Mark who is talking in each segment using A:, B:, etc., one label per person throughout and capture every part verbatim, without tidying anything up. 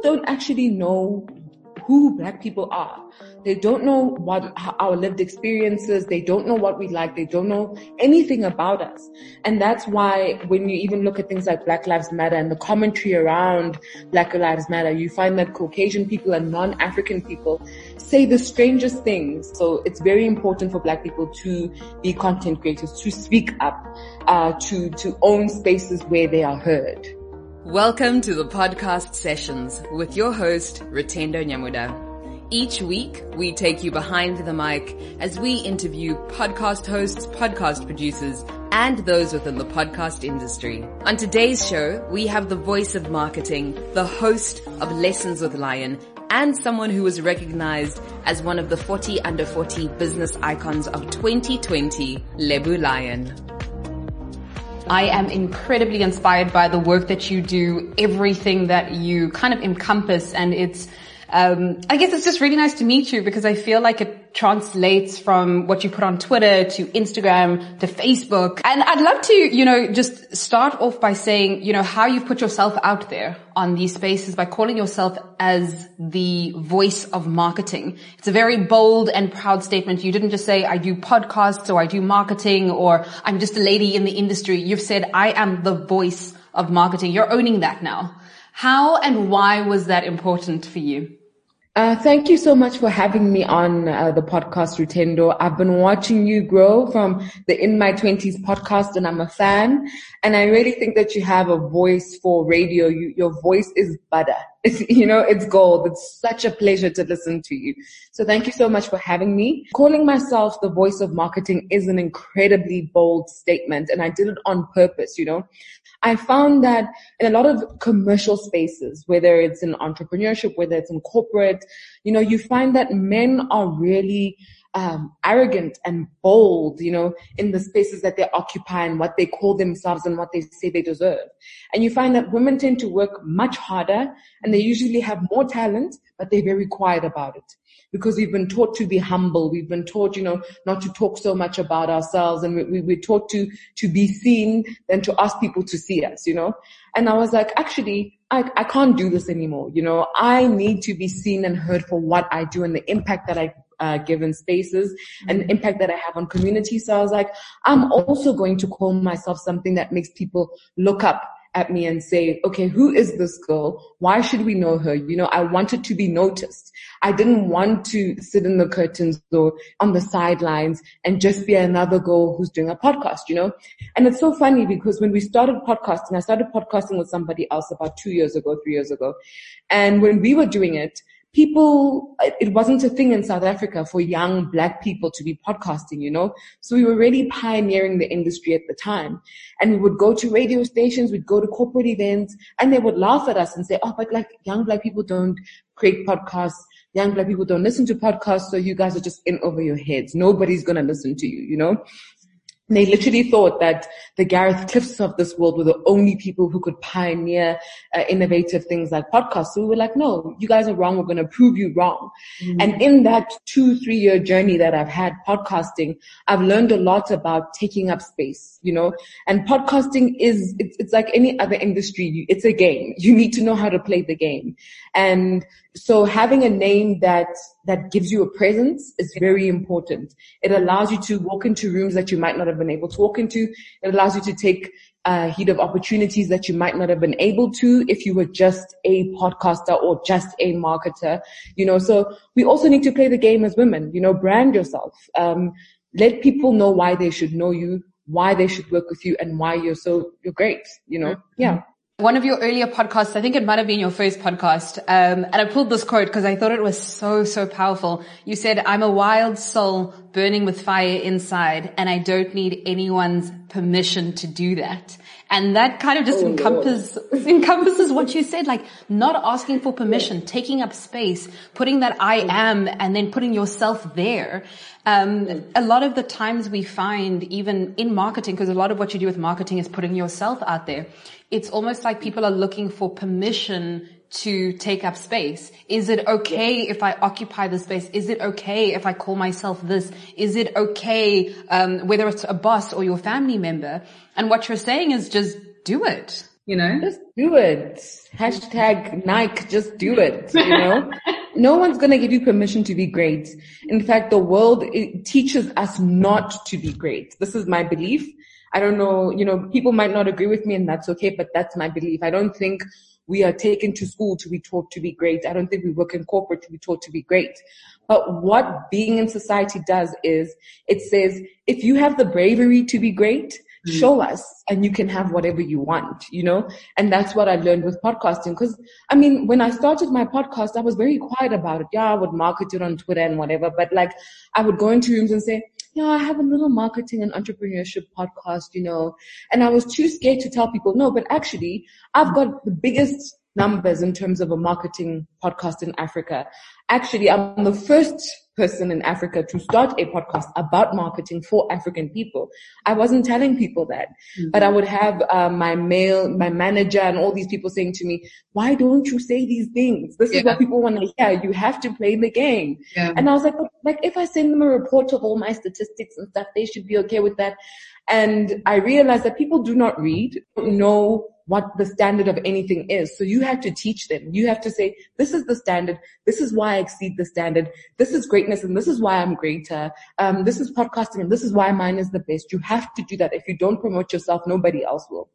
A: don't actually know who Black people are. They don't know what our lived experiences. They don't know what we like. They don't know anything about us. And that's why when you even look at things like Black Lives Matter and the commentary around Black Lives Matter, you find that Caucasian people and non-African people say the strangest things. So it's very important for Black people to be content creators, to speak up, uh, to, to own spaces where they are heard.
B: Welcome to the podcast sessions with your host, Rutendo Nyamuda. Each week, we take you behind the mic as we interview podcast hosts, podcast producers, and those within the podcast industry. On today's show, we have the voice of marketing, the host of Lessons with Lion, and someone who was recognized as one of the forty under forty business icons of twenty twenty, Lebu Lion.
C: I am incredibly inspired by the work that you do, everything that you kind of encompass, and it's Um, I guess it's just really nice to meet you because I feel like it translates from what you put on Twitter to Instagram to Facebook. And I'd love to, you know, just start off by saying, you know, how you've put yourself out there on these spaces by calling yourself as the voice of marketing. It's a very bold and proud statement. You didn't just say, I do podcasts or I do marketing or I'm just a lady in the industry. You've said, I am the voice of marketing. You're owning that now. How and why was that important for you?
A: Uh, thank you so much for having me on uh, the podcast, Rutendo. I've been watching you grow from the In My Twenties podcast, and I'm a fan. And I really think that you have a voice for radio. You, your voice is butter. It's, you know, it's gold. It's such a pleasure to listen to you. So thank you so much for having me. Calling myself the voice of marketing is an incredibly bold statement, and I did it on purpose, you know. I found that in a lot of commercial spaces, whether it's in entrepreneurship, whether it's in corporate, you know, you find that men are really um, arrogant and bold, you know, in the spaces that they occupy and what they call themselves and what they say they deserve. And you find that women tend to work much harder and they usually have more talent, but they're very quiet about it. Because we've been taught to be humble. We've been taught, you know, not to talk so much about ourselves. And we, we, we're taught to, to be seen than to ask people to see us, you know. And I was like, actually, I, I can't do this anymore. You know, I need to be seen and heard for what I do and the impact that I uh, give in spaces and the impact that I have on community. So I was like, I'm also going to call myself something that makes people look up at me and say, okay, who is this girl? Why should we know her? You know, I wanted to be noticed. I didn't want to sit in the curtains or on the sidelines and just be another girl who's doing a podcast, you know? And it's so funny because when we started podcasting, I started podcasting with somebody else about two years ago, three years ago. And when we were doing it, people, it wasn't a thing in South Africa for young Black people to be podcasting, you know? So we were really pioneering the industry at the time. And we would go to radio stations, we'd go to corporate events, and they would laugh at us and say, oh, but like young Black people don't create podcasts. Young Black people don't listen to podcasts, so you guys are just in over your heads. Nobody's going to listen to you, you know? They literally thought that the Gareth Cliffs of this world were the only people who could pioneer uh, innovative things like podcasts. So we were like, no, you guys are wrong. We're going to prove you wrong. Mm-hmm. And in that two, three year journey that I've had podcasting, I've learned a lot about taking up space, you know, and podcasting is, it's, it's like any other industry. It's a game. You need to know how to play the game. And so having a name that, that gives you a presence is very important. It allows you to walk into rooms that you might not have been able to walk into. It allows you to take uh, heed of opportunities that you might not have been able to if you were just a podcaster or just a marketer, you know. So we also need to play the game as women, you know, brand yourself. Um, let people know why they should know you, why they should work with you, and why you're so, you're great, you know. Yeah.
C: One of your earlier podcasts, I think it might have been your first podcast, um, and I pulled this quote because I thought it was so, so powerful. You said, I'm a wild soul burning with fire inside, and I don't need anyone's permission to do that. And that kind of just oh, encompasses, encompasses what you said, like not asking for permission, taking up space, putting that I am, and then putting yourself there. Um, a lot of the times we find, even in marketing, because a lot of what you do with marketing is putting yourself out there, it's almost like people are looking for permission to take up space. Is it okay if I occupy the space? Is it okay if I call myself this? Is it okay, um, whether it's a boss or your family member? And what you're saying is just do it. you know?
A: Just do it. Hashtag Nike, just do it, you know? No one's going to give you permission to be great. In fact, the world it teaches us not to be great. This is my belief. I don't know, you know, people might not agree with me and that's okay, but that's my belief. I don't think we are taken to school to be taught to be great. I don't think we work in corporate to be taught to be great. But what being in society does is it says, if you have the bravery to be great, mm. show us and you can have whatever you want, you know? And that's what I learned with podcasting. Cause I mean, when I started my podcast, I was very quiet about it. Yeah, I would market it on Twitter and whatever, but like I would go into rooms and say, yeah, I have a little marketing and entrepreneurship podcast, you know, and I was too scared to tell people, no, but actually I've got the biggest numbers in terms of a marketing podcast in Africa. Actually, I'm the first person in Africa to start a podcast about marketing for African people. I wasn't telling people that, mm-hmm. but I would have uh, my mail, my manager and all these people saying to me, why don't you say these things? This yeah. is what people want to hear. You have to play the game. Yeah. And I was like, like, if I send them a report of all my statistics and stuff, they should be okay with that. And I realized that people do not read, don't know what the standard of anything is. So you have to teach them. You have to say, this is the standard. This is why I exceed the standard. This is greatness and this is why I'm greater. Um, this is podcasting and this is why mine is the best. You have to do that. If you don't promote yourself, nobody else will.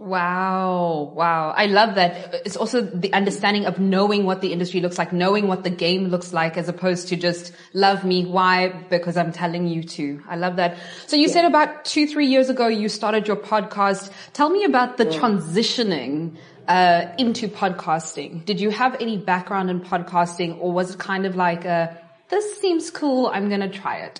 C: Wow. Wow. I love that. It's also the understanding of knowing what the industry looks like, knowing what the game looks like, as opposed to just love me. Why? Because I'm telling you to. I love that. So you yeah. said about two, three years ago, you started your podcast. Tell me about the yeah. transitioning uh into podcasting. Did you have any background in podcasting, or was it kind of like a, this seems cool, I'm going to try it?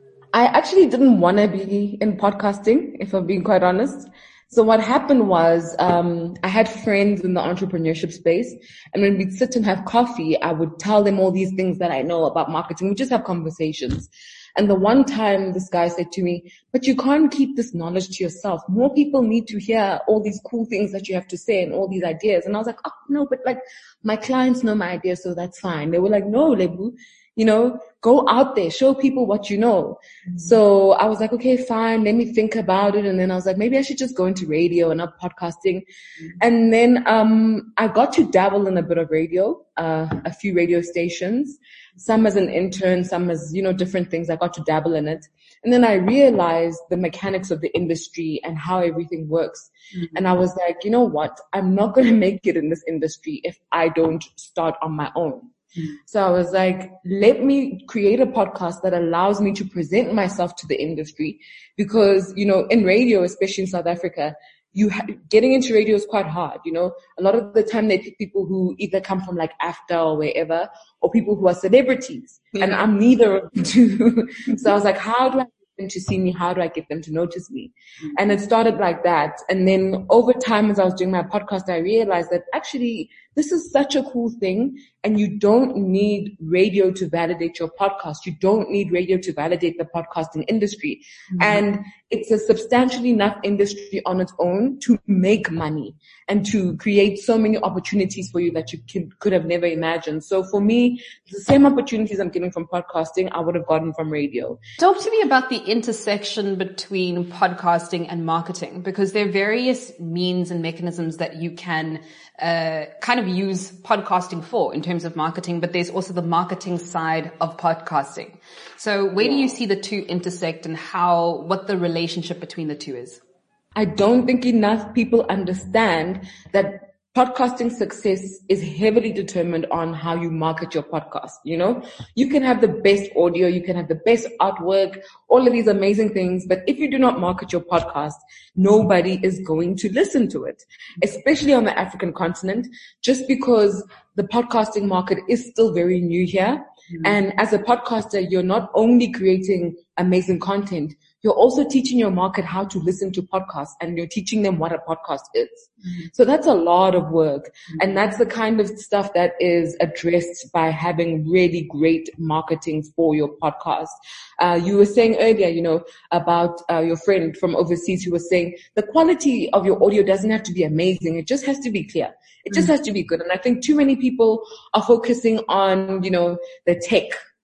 A: I actually didn't want to be in podcasting, if I'm being quite honest. So what happened was, um, I had friends in the entrepreneurship space, and when we'd sit and have coffee, I would tell them all these things that I know about marketing. We just have conversations. And the one time this guy said to me, but you can't keep this knowledge to yourself. More people need to hear all these cool things that you have to say and all these ideas. And I was like, oh no, but like my clients know my ideas, so that's fine. They were like, no, Lebu, you know, go out there, show people what you know. Mm-hmm. So I was like, okay, fine, let me think about it. And then I was like, maybe I should just go into radio and not podcasting. Mm-hmm. And then um I got to dabble in a bit of radio, uh a few radio stations, some as an intern, some as, you know, different things. I got to dabble in it. And then I realized the mechanics of the industry and how everything works. Mm-hmm. And I was like, you know what? I'm not going to make it in this industry if I don't start on my own. Mm-hmm. So I was like, let me create a podcast that allows me to present myself to the industry, because, you know, in radio, especially in South Africa, you ha- getting into radio is quite hard. You know, a lot of the time they pick people who either come from like AFTA or wherever, or people who are celebrities. Yeah. And I'm neither of the two. So I was like, how do I get them to see me? How do I get them to notice me? Mm-hmm. And it started like that. And then over time, as I was doing my podcast, I realized that actually this is such a cool thing, and you don't need radio to validate your podcast. You don't need radio to validate the podcasting industry. Mm-hmm. And it's a substantially enough industry on its own to make money and to create so many opportunities for you that you can, could have never imagined. So for me, the same opportunities I'm getting from podcasting, I would have gotten from radio.
C: Talk to me about the intersection between podcasting and marketing, because there are various means and mechanisms that you can uh kind of use podcasting for in terms of marketing, but there's also the marketing side of podcasting. So where do you see the two intersect, and how, what the relationship between the two is?
A: I don't think enough people understand that podcasting success is heavily determined on how you market your podcast. You know, you can have the best audio, you can have the best artwork, all of these amazing things, but if you do not market your podcast, nobody is going to listen to it, especially on the African continent, just because the podcasting market is still very new here. Mm-hmm. And as a podcaster, you're not only creating amazing content, you're also teaching your market how to listen to podcasts, and you're teaching them what a podcast is. Mm-hmm. So that's a lot of work. Mm-hmm. And that's the kind of stuff that is addressed by having really great marketing for your podcast. Uh, you were saying earlier, you know, about uh, your friend from overseas who was saying the quality of your audio doesn't have to be amazing. It just has to be clear. It just mm-hmm. has to be good. And I think too many people are focusing on, you know, the tech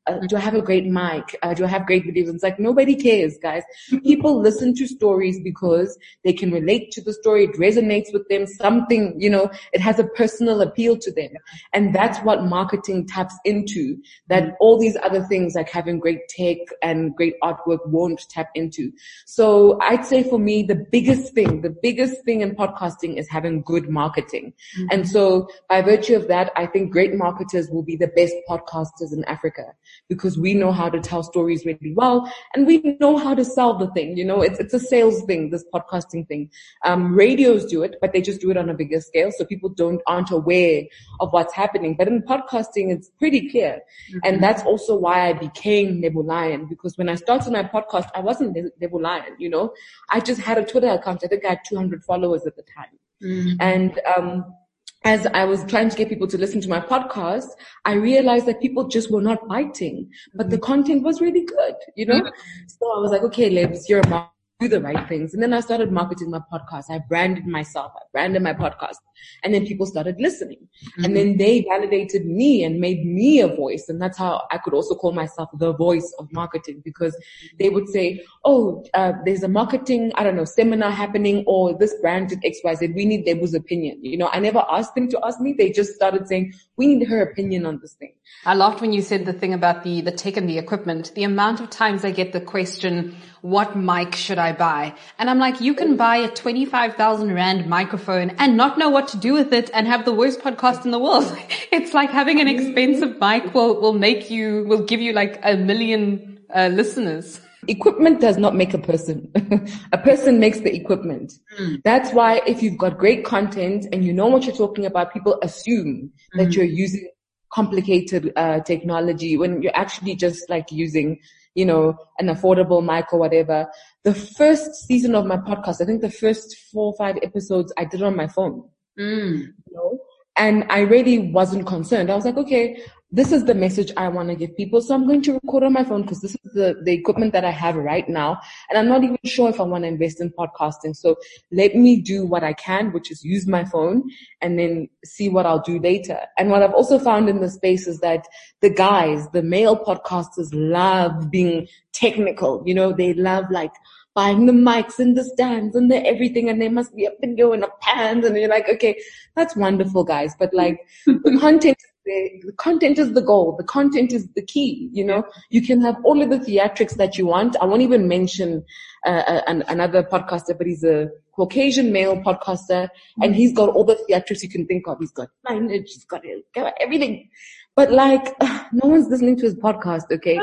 A: Uh, do I have a great mic? Uh, do I have great videos? It's like, nobody cares, guys. People listen to stories because they can relate to the story. It resonates with them. Something, you know, it has a personal appeal to them. And that's what marketing taps into, that all these other things like having great tech and great artwork won't tap into. So I'd say for me, the biggest thing, the biggest thing in podcasting is having good marketing. Mm-hmm. And so by virtue of that, I think great marketers will be the best podcasters in Africa, because we know how to tell stories really well and we know how to sell the thing. You know, it's, it's a sales thing, this podcasting thing. Um, radios do it, but they just do it on a bigger scale. So people don't, aren't aware of what's happening. But in podcasting, it's pretty clear. Mm-hmm. And that's also why I became Nebulion, because when I started my podcast, I wasn't Nebulion, you know, I just had a Twitter account. I think I had two hundred followers at the time. Mm-hmm. And, um, as I was trying to get people to listen to my podcast, I realized that people just were not biting, but the content was really good, you know? Mm-hmm. So I was like, okay, Lebs, you're a marketer, do the right things. And then I started marketing my podcast. I branded myself. I branded my podcast. And then people started listening. Mm-hmm. And then they validated me and made me a voice. And that's how I could also call myself the voice of marketing, because they would say, oh, uh, there's a marketing, I don't know, seminar happening, or this brand did X Y Z. We need Debu's opinion. You know, I never asked them to ask me. They just started saying, we need her opinion on this thing.
C: I laughed when you said the thing about the, the tech and the equipment. The amount of times I get the question, what mic should I buy? And I'm like, you can buy a twenty-five thousand rand microphone and not know what to do with it and have the worst podcast in the world. It's like having an expensive mic will, will make you, will give you like a million uh, listeners.
A: Equipment does not make a person. A person makes the equipment. Mm. That's why if you've got great content and you know what you're talking about, people assume mm. that you're using complicated uh, technology when you're actually just like using, you know, an affordable mic or whatever. The first season of my podcast, I think the first four or five episodes I did on my phone. Mm. You know? And I really wasn't concerned. I was like, okay, this is the message I want to give people. So I'm going to record on my phone because this is the, the equipment that I have right now. And I'm not even sure if I want to invest in podcasting. So let me do what I can, which is use my phone and then see what I'll do later. And what I've also found in the space is that the guys, the male podcasters love being technical. You know, they love like buying the mics and the stands and the everything, and there must be a video and a pans, and you're like, okay, that's wonderful, guys. But like the content The, the content is the goal. The content is the key. You know, you can have all of the theatrics that you want. I won't even mention uh, an, another podcaster, but he's a Caucasian male podcaster, and he's got all the theatrics you can think of. He's got signage, he's got everything. But like, uh, no one's listening to his podcast, okay?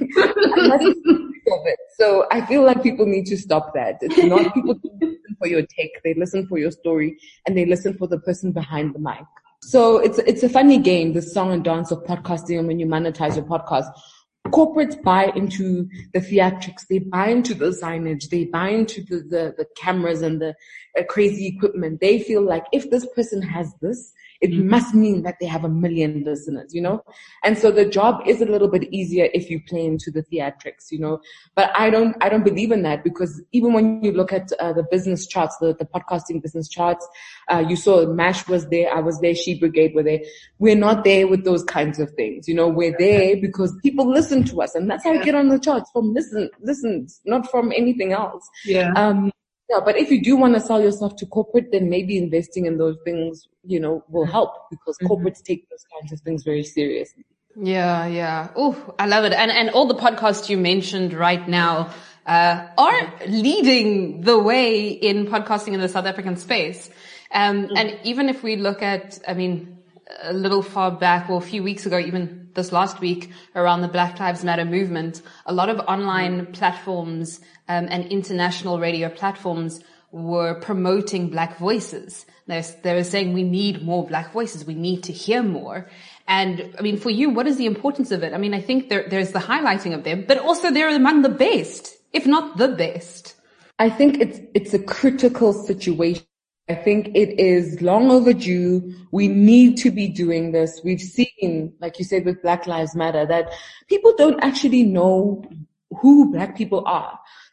A: So I feel like people need to stop that. It's not people listen for your tech. They listen for your story, and they listen for the person behind the mic. So it's it's a funny game, the song and dance of podcasting, and when you monetize your podcast. Corporates buy into the theatrics, they buy into the signage, they buy into the, the, the cameras and the uh, crazy equipment. They feel like if this person has this, it mm-hmm. must mean that they have a million listeners, you know? And so the job is a little bit easier if you play into the theatrics, you know? But I don't, I don't believe in that, because even when you look at uh, the business charts, the, the podcasting business charts, uh, you saw MASH was there, I was there, She Brigade were there. We're not there with those kinds of things, you know? We're there because people listen to us, and that's how we get on the charts, from listen, listen, not from anything else.
C: Yeah.
A: Um, Yeah, but if you do want to sell yourself to corporate, then maybe investing in those things, you know, will help, because mm-hmm. corporates take those kinds of things very seriously.
C: Yeah, yeah. Oh, I love it. And and all the podcasts you mentioned right now uh are leading the way in podcasting in the South African space. Um mm-hmm. And even if we look at, I mean, a little far back, or a few weeks ago, even this last week, around the Black Lives Matter movement, a lot of online mm-hmm. platforms Um, and international radio platforms were promoting Black voices. They, they were saying we need more Black voices. We need to hear more. And I mean, for you, what is the importance of it? I mean, I think there, there's the highlighting of them, but also they're among the best, if not the best.
A: I think it's, it's a critical situation. I think it is long overdue. We need to be doing this. We've seen, like you said, with Black Lives Matter, that people don't actually know who Black people are.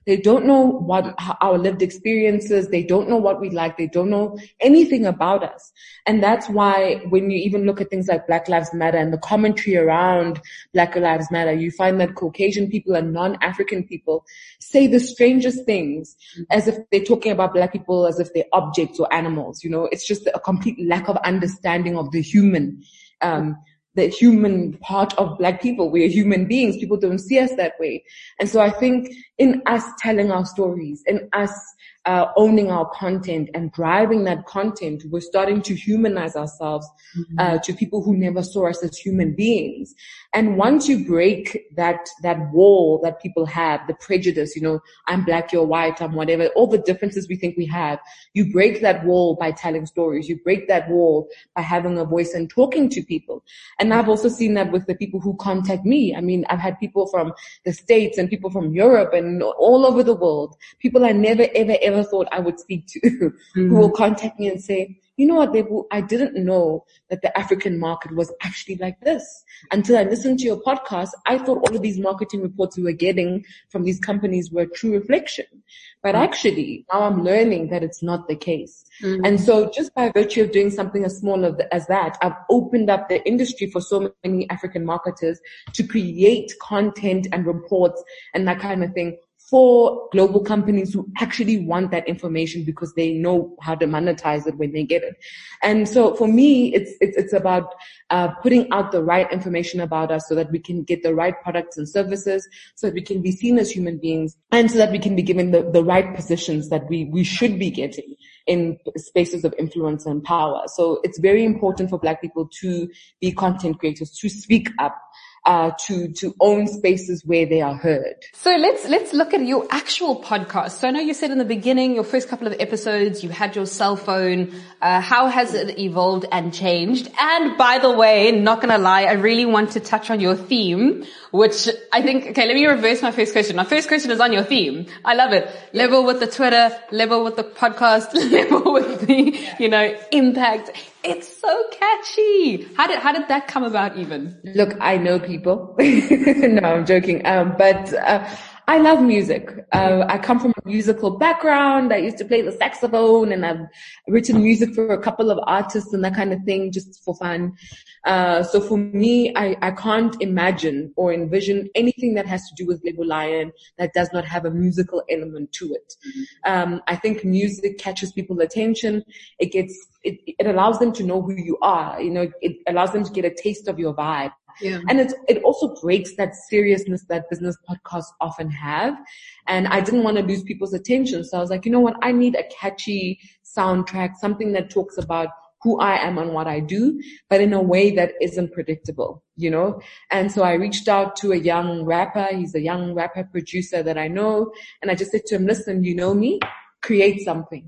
A: They don't know what our lived experiences. They don't know what we like. They don't know anything about us. And that's why when you even look at things like Black Lives Matter and the commentary around Black Lives Matter, you find that Caucasian people and non-African people say the strangest things as if they're talking about Black people as if they're objects or animals. You know, it's just a complete lack of understanding of the human, um, the human part of Black people. We are human beings. People don't see us that way. And so I think in us telling our stories, in us uh, owning our content and driving that content, we're starting to humanize ourselves mm-hmm. uh, to people who never saw us as human beings. And once you break that, that wall that people have, the prejudice, you know, I'm Black, you're white, I'm whatever, all the differences we think we have, you break that wall by telling stories. You break that wall by having a voice and talking to people. And I've also seen that with the people who contact me. I mean, I've had people from the States and people from Europe and all over the world, people I never, ever, ever thought I would speak to mm-hmm. who will contact me and say, you know what, Lebu, I didn't know that the African market was actually like this. Until I listened to your podcast, I thought all of these marketing reports we were getting from these companies were a true reflection. But mm-hmm. actually, now I'm learning that it's not the case. Mm-hmm. And so just by virtue of doing something as small as that, I've opened up the industry for so many African marketers to create content and reports and that kind of thing for global companies who actually want that information because they know how to monetize it when they get it. And so for me, it's, it's, it's about, uh, putting out the right information about us so that we can get the right products and services, so that we can be seen as human beings, and so that we can be given the, the right positions that we, we should be getting in spaces of influence and power. So it's very important for Black people to be content creators, to speak up, uh, to, to own spaces where they are heard.
C: So let's, let's look at your actual podcast. So I know you said in the beginning, your first couple of episodes, you had your cell phone. Uh, how has it evolved and changed? And by the way, not gonna lie, I really want to touch on your theme, which I think, okay, let me reverse my first question. My first question is on your theme. I love it. Level with the Twitter, level with the podcast, level with the, you know, impact. It's so catchy. How did, how did that come about even?
A: Look, I know people. No, I'm joking. Um, but, uh, I love music. Uh, I come from a musical background. I used to play the saxophone and I've written music for a couple of artists and that kind of thing just for fun. Uh, so for me, I, I can't imagine or envision anything that has to do with Lebu Lion that does not have a musical element to it. Mm-hmm. Um, I think music catches people's attention. It gets, it, it allows them to know who you are. You know, it allows them to get a taste of your vibe. Yeah. And it's, it also breaks that seriousness that business podcasts often have. And I didn't want to lose people's attention. So I was like, you know what? I need a catchy soundtrack, something that talks about who I am and what I do, but in a way that isn't predictable, you know? And so I reached out to a young rapper. He's a young rapper producer that I know. And I just said to him, listen, you know me? Create something.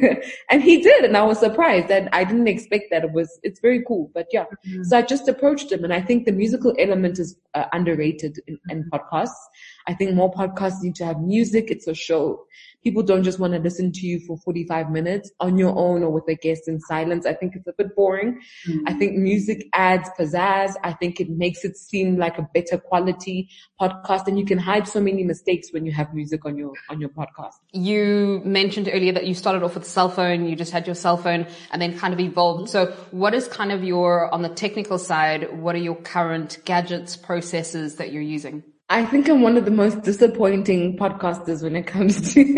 A: And he did. And I was surprised that I didn't expect that. It was, it's very cool. But yeah, mm-hmm. So I just approached him. And I think the musical element is uh, underrated in, in podcasts. I think more podcasts need to have music. It's a show. People don't just want to listen to you for forty-five minutes on your own or with a guest in silence. I think it's a bit boring. Mm-hmm. I think music adds pizzazz. I think it makes it seem like a better quality podcast, and you can hide so many mistakes when you have music on your, on your podcast.
C: You mentioned earlier that you started off with a cell phone. You just had your cell phone and then kind of evolved. So what is kind of your, on the technical side, what are your current gadgets, processes that you're using?
A: I think I'm one of the most disappointing podcasters when it comes to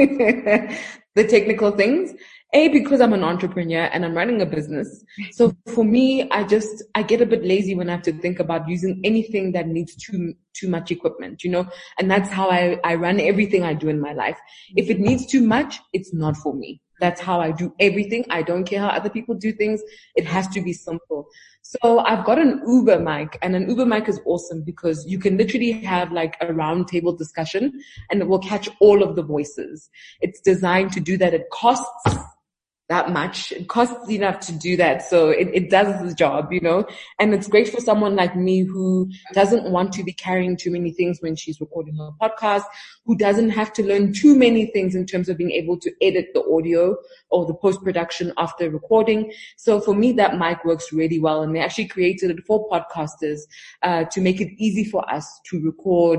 A: the technical things. A, because I'm an entrepreneur and I'm running a business. So for me, I just, I get a bit lazy when I have to think about using anything that needs too, too much equipment, you know, and that's how I, I run everything I do in my life. If it needs too much, it's not for me. That's how I do everything. I don't care how other people do things. It has to be simple. So I've got an Uber mic, and an Uber mic is awesome because you can literally have like a round table discussion and it will catch all of the voices. It's designed to do that. It costs that much. It costs enough to do that. So it, it does its job, you know, and it's great for someone like me who doesn't want to be carrying too many things when she's recording her podcast, who doesn't have to learn too many things in terms of being able to edit the audio or the post-production after recording. So for me, that mic works really well. And they actually created it for podcasters, uh, to make it easy for us to record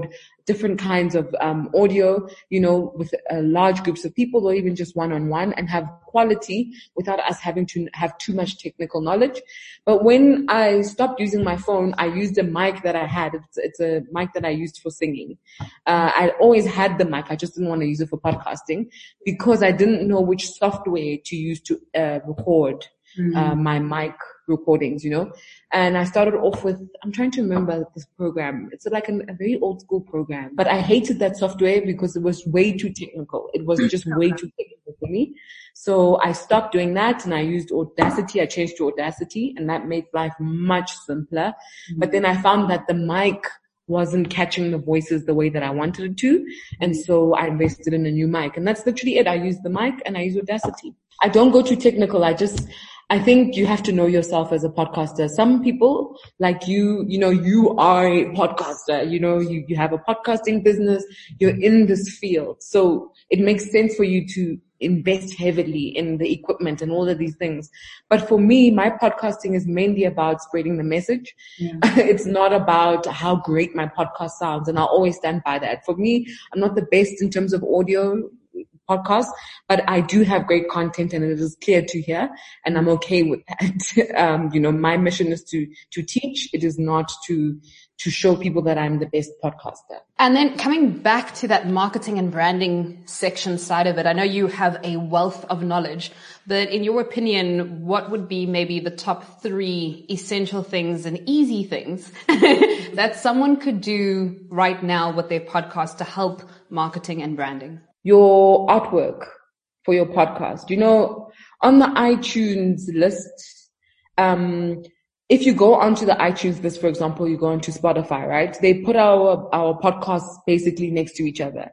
A: different kinds of um, audio, you know, with uh, large groups of people or even just one-on-one, and have quality without us having to have too much technical knowledge. But when I stopped using my phone, I used a mic that I had. It's, it's a mic that I used for singing. Uh, I always had the mic. I just didn't want to use it for podcasting because I didn't know which software to use to uh, record mm-hmm. uh, my mic recordings, you know. And I started off with, I'm trying to remember this program. It's like an, a very old school program, but I hated that software because it was way too technical. It was just way too technical for me. So I stopped doing that and I used Audacity. I changed to Audacity and that made life much simpler. Mm-hmm. But then I found that the mic wasn't catching the voices the way that I wanted it to. And so I invested in a new mic, and that's literally it. I use the mic and I use Audacity. I don't go too technical. I just, I think you have to know yourself as a podcaster. Some people like you, you know, you are a podcaster, you know, you, you have a podcasting business, you're in this field. So it makes sense for you to invest heavily in the equipment and all of these things. But for me, my podcasting is mainly about spreading the message. Yeah. It's not about how great my podcast sounds. And I'll always stand by that. For me, I'm not the best in terms of audio podcast, but I do have great content and it is clear to hear, and I'm okay with that. um, you know, my mission is to, to teach. It is not to, to show people that I'm the best podcaster.
C: And then coming back to that marketing and branding section side of it, I know you have a wealth of knowledge, but in your opinion, what would be maybe the top three essential things and easy things that someone could do right now with their podcast to help marketing and branding?
A: Your artwork for your podcast. You know, on the iTunes list, um, if you go onto the iTunes list, for example, you go onto Spotify, right? They put our, our podcasts basically next to each other.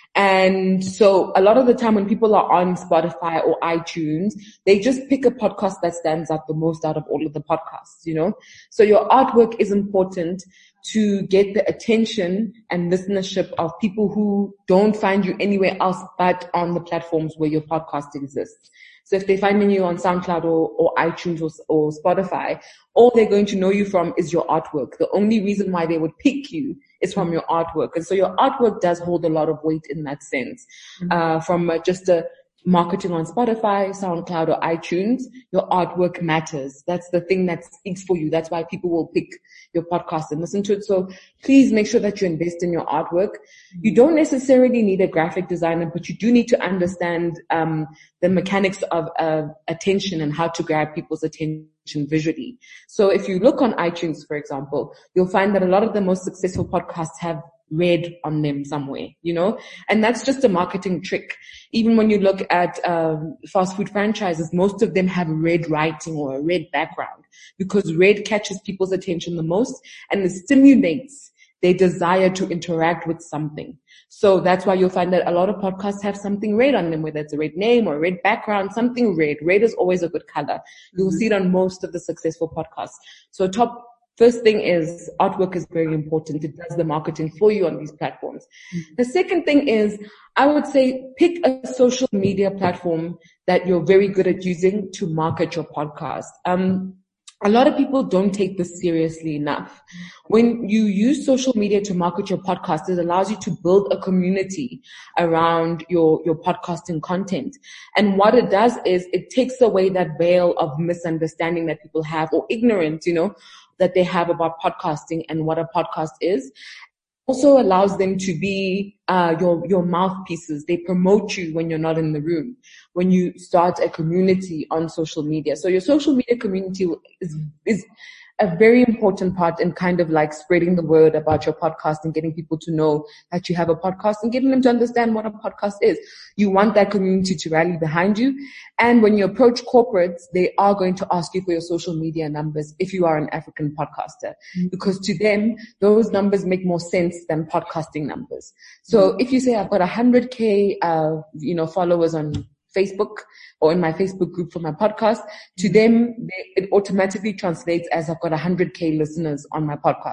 A: And so a lot of the time when people are on Spotify or iTunes, they just pick a podcast that stands out the most out of all of the podcasts, you know? So your artwork is important to get the attention and listenership of people who don't find you anywhere else but on the platforms where your podcast exists. So if they're finding you on SoundCloud or, or iTunes or, or Spotify, all they're going to know you from is your artwork. The only reason why they would pick you is from your artwork. And so your artwork does hold a lot of weight in that sense. Uh, from uh, just a marketing on Spotify, SoundCloud, or iTunes, your artwork matters. That's the thing that speaks for you. That's why people will pick your podcast and listen to it. So please make sure that you invest in your artwork. You don't necessarily need a graphic designer, but you do need to understand um the mechanics of uh, attention and how to grab people's attention visually. So if you look on iTunes, for example, you'll find that a lot of the most successful podcasts have red on them somewhere, you know, and that's just a marketing trick. Even when you look at um, fast food franchises, most of them have red writing or a red background because red catches people's attention the most and it stimulates their desire to interact with something. So that's why you'll find that a lot of podcasts have something red on them, whether it's a red name or a red background, something red. Red is always a good color. You'll mm-hmm. see it on most of the successful podcasts. So top First thing is artwork is very important. It does the marketing for you on these platforms. Mm-hmm. The second thing is I would say pick a social media platform that you're very good at using to market your podcast. Um, a lot of people don't take this seriously enough. When you use social media to market your podcast, it allows you to build a community around your, your podcasting content. And what it does is it takes away that veil of misunderstanding that people have or ignorance, you know, that they have about podcasting and what a podcast is. Also allows them to be uh your your mouthpieces. They promote you when you're not in the room, when you start a community on social media. So your social media community is is a very important part in kind of like spreading the word about your podcast and getting people to know that you have a podcast and getting them to understand what a podcast is. You want that community to rally behind you. And when you approach corporates, they are going to ask you for your social media numbers if you are an African podcaster, mm-hmm. because to them, those numbers make more sense than podcasting numbers. So mm-hmm. if you say I've got one hundred K, uh, you know, followers on Facebook or in my Facebook group for my podcast, to them, they, it automatically translates as I've got one hundred K listeners on my podcast.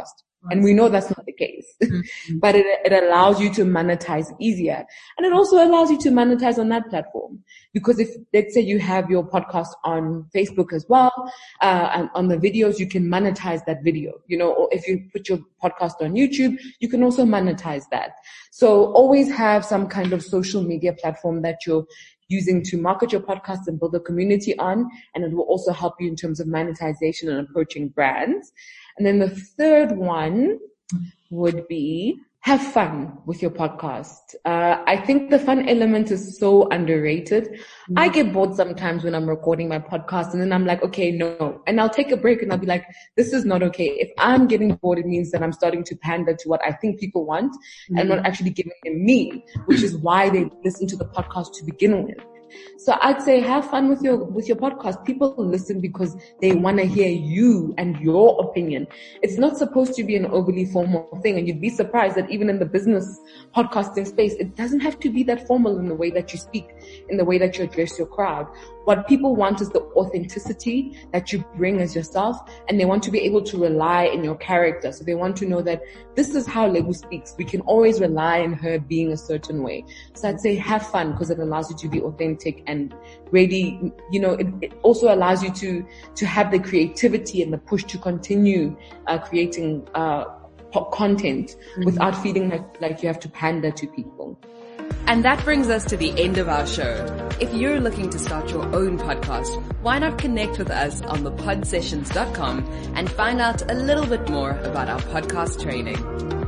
A: And we know that's not the case, mm-hmm. but it, it allows you to monetize easier. And it also allows you to monetize on that platform. Because if, let's say you have your podcast on Facebook as well, uh, and on the videos, you can monetize that video, you know, or if you put your podcast on YouTube, you can also monetize that. So always have some kind of social media platform that you're using to market your podcast and build a community on. And it will also help you in terms of monetization and approaching brands. And then the third one would be have fun with your podcast. Uh, I think the fun element is so underrated. Mm-hmm. I get bored sometimes when I'm recording my podcast and then I'm like, okay, no. And I'll take a break and I'll be like, this is not okay. If I'm getting bored, it means that I'm starting to pander to what I think people want mm-hmm. and not actually giving them me, which is why they listen to the podcast to begin with. So I'd say have fun with your, with your podcast. People listen because they want to hear you and your opinion. It's not supposed to be an overly formal thing. And you'd be surprised that even in the business podcasting space, it doesn't have to be that formal in the way that you speak, in the way that you address your crowd. What people want is the authenticity that you bring as yourself, and they want to be able to rely in your character. So they want to know that this is how Lebu speaks. We can always rely on her being a certain way. So I'd say have fun because it allows you to be authentic and really, you know, it, it also allows you to, to have the creativity and the push to continue uh, creating uh, content mm-hmm. without feeling like, like you have to pander to people.
B: And that brings us to the end of our show. If you're looking to start your own podcast, why not connect with us on the pod sessions dot com and find out a little bit more about our podcast training.